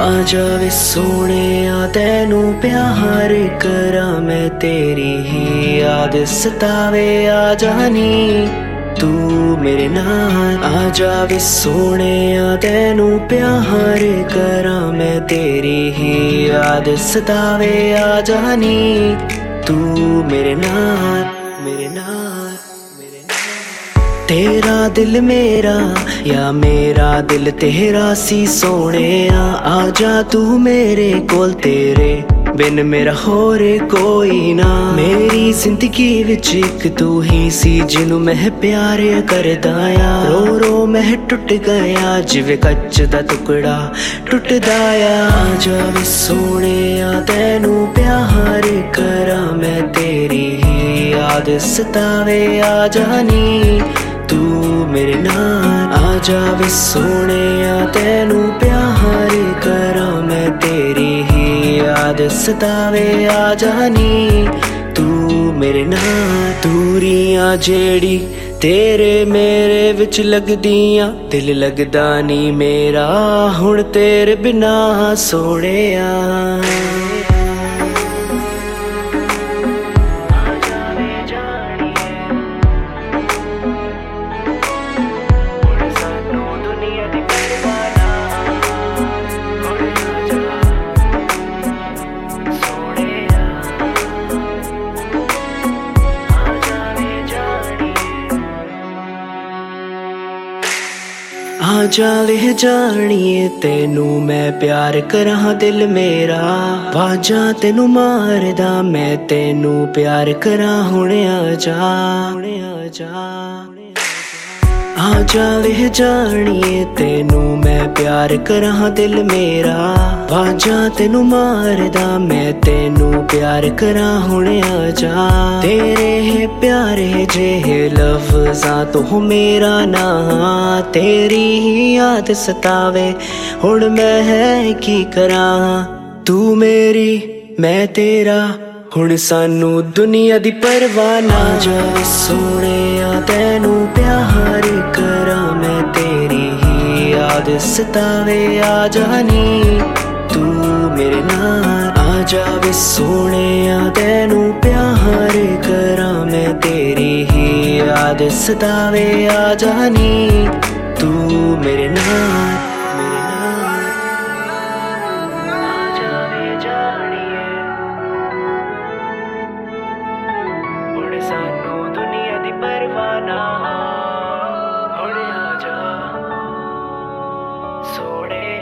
आजा वे सोहणिया तैनू प्यार करा मैं तेरी ही याद सतावे आ जानी तू मेरे नाल। आजा वे सोहणिया तैनू प्यार करा मैं तेरी ही याद सतावे आ जानी तू मेरे नाल मेरे नाल मेरे नाल। तेरा दिल मेरा या मेरा दिल तेरा सी सोहणिया आजा तू मेरे कोल तेरे बिन मेरा होर कोई ना। मेरी जिंदगी विच इक तू ही सी जिनू मैं प्यार करदा आ। रो रो मैं टुट गया जिवें कच्च दा टुकड़ा टुटदा आ। आजा वे सोहणिया तैनू प्यार करा मैं तेरी ही याद सतावे आ जानी तू मेरे नाल। आजा वे सोहणिया तैनू प्यार करा मैं तेरी ही याद सतावे आ जानी तू मेरे नाल। दूरियां जेड़ी तेरे मेरे विच लगदियां दिल लगदा नी मेरा हुण तेरे बिना सोहणिया। आजा वे जानिए तेनू मैं प्यार करा दिल मेरा वाजा तेनू मारदा मैं तेनू प्यार करा हुणे आजा हुणे आजा। आजा वे जानिए तेनू मैं प्यार करा दिल मेरा वाजा तेनू मारदा मैं तेनू प्यार करा हुणे आजा। तेरे प्यारे जेहे लफ्ज़ां तो मेरा ना तेरी ही याद सतावे हुण मैं की करा। तू मेरी मैं तेरा हुण सानू दुनिया दी परवाह ना। आजा वे सोहणिया तैनू प्यार करा मैं तेरी ही याद सतावे आ जानी तू मेरे नाल। आजा वे सोहणिया तैनू प्यार करा मैं तेरी ही याद सतावे आ जानी तू मेरे नाल मेरे नाल। आजा वे जानिए हुण सानू दुनिया दी परवाह ना हुण आजा सोहणिया।